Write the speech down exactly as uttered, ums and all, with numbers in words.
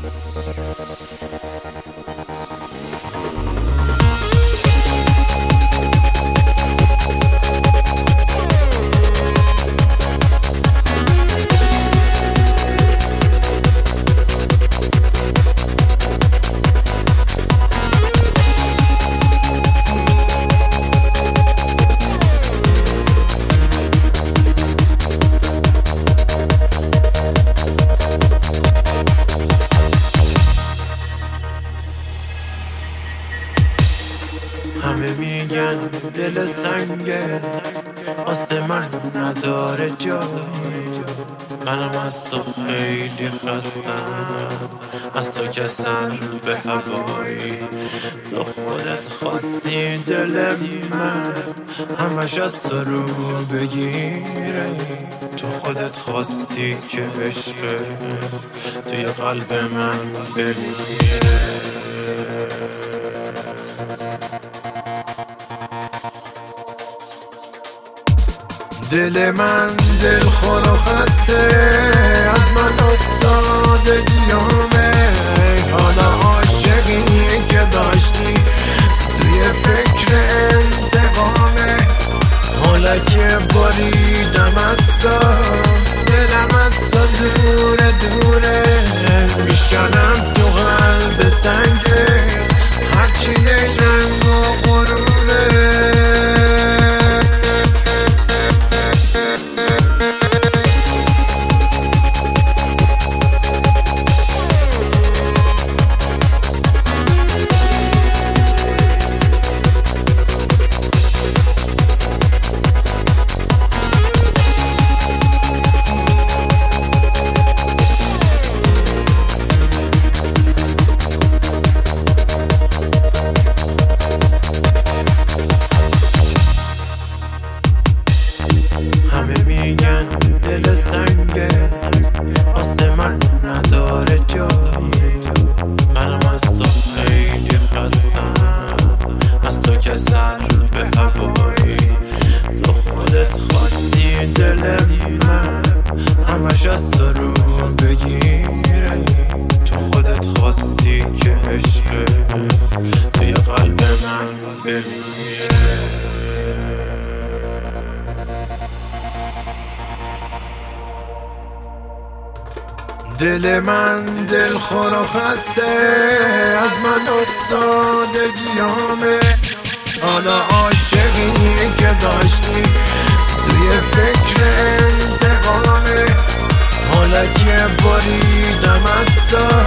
همه میگن دل سنگه واسه من نداره جایی، منم از تو خیلی خستم، از تو که سر به هوایی. تو خودت خواستی دل من همش از تو رو بگیره، تو خودت خواستی که عشق توی قلب من بمیره. دل من دل خور و خسته از من و سادگیامه، حالا عاشقی که داشتی توی فکر انتقامه، حالا که بریدم از تو دلم از تو دوره دوره، میشکنم تو قلب سنگه هرچی رنگ و غروره. همه میگن دل سنگه واسه من نداره جایی، منم از تو خیلی خستم، از تو که سر به هوایی. تو خودت خواستی دل من همش از تو رو بگیره، تو خودت خواستی که عشق توی قلب من بمیره. دل من دل خور و خسته از من و سادگیامه، حالا عاشقی که داشتی توی فکر انتقامه، حالا که بریدم از تو